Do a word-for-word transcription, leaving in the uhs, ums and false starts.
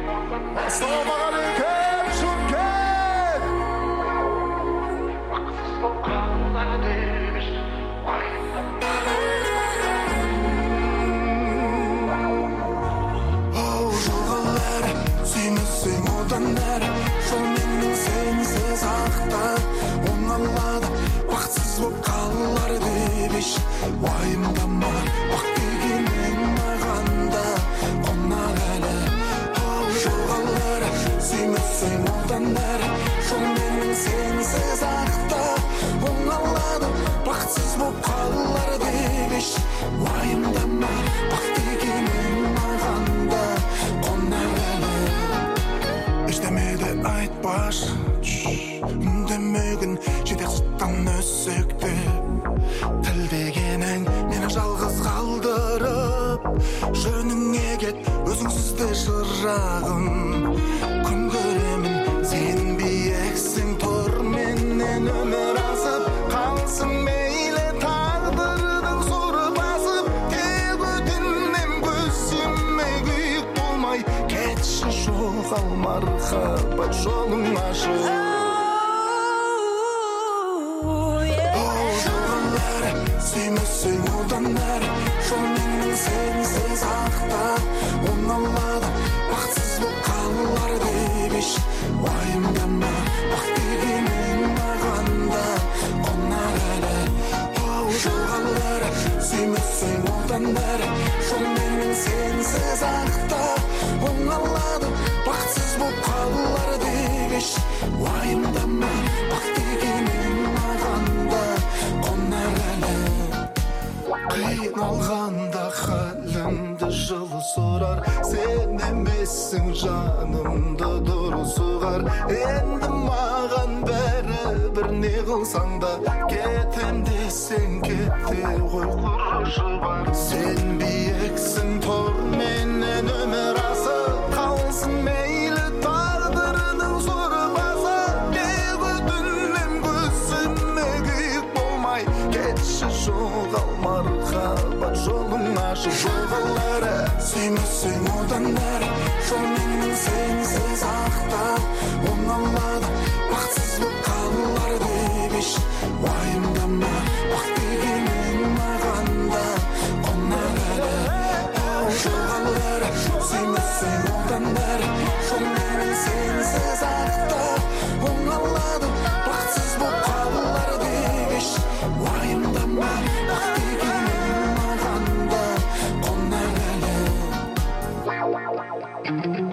Уайымдама, бақ дегенің мағанда қонақ әлі. Оу жоғалар, сүймесең одан әрі. Жол менің сенсіз ақта оңалады, бақытсыз боп қалар деп еш уайымдама, бақ дегенің мағанда қонақ әлі. Ештемеді айтпашы, үндемегін жетексізден өссекте. Тіл дегенің мені жалғыз қалдырып, жөніңе кет өзіңсізді шырағым. Күн көремін сен биексің, тұр менен өмір асып қалсын мейлі тағдырдың соры басып. Тек өтінем көзіме күйік болмай кетші, жоғал мархабат жолың ашық. Сүймесең одан әрі, жол менің сенсіз ақта оңалады, бақытсыз боп қалар деп еш уайымдама, бақ дегенің мағанда қонақ әлі. Оу жоғалар, сүймесең одан әрі, жол менің сенсіз ақта оңалады, бақытсыз боп қалар деп еш уайымдама, бақ дегенің мағанда қонақ әлі. Қиналғанда халімді жылы сұрар, сен емессің жанымды дұрыс ұғар. Енді маған бәрі бір не қылсаң да, кетем десең кете ғой, құрышы бар. Сен биексің, тұр менен өмір асып қалсын мейлі тағдырдың соры басып. Тек өтінем көзіме күйік болмай кетші, жоғал мархабат жолың ашық. Жоғалары сүймесең одан әрі, жол менің сенсіз ақта оңалады, бақытсыз боп қалар деп еш уайымдама, бақ дегенің мағанда қонақ әлі. Оу жоғалары сүймесең одан әрі, жол менің сенсіз ақта оңалады, бақытсыз боп қалар деп еш уайымдама, бақ дегенің мағанда қонақ әлі.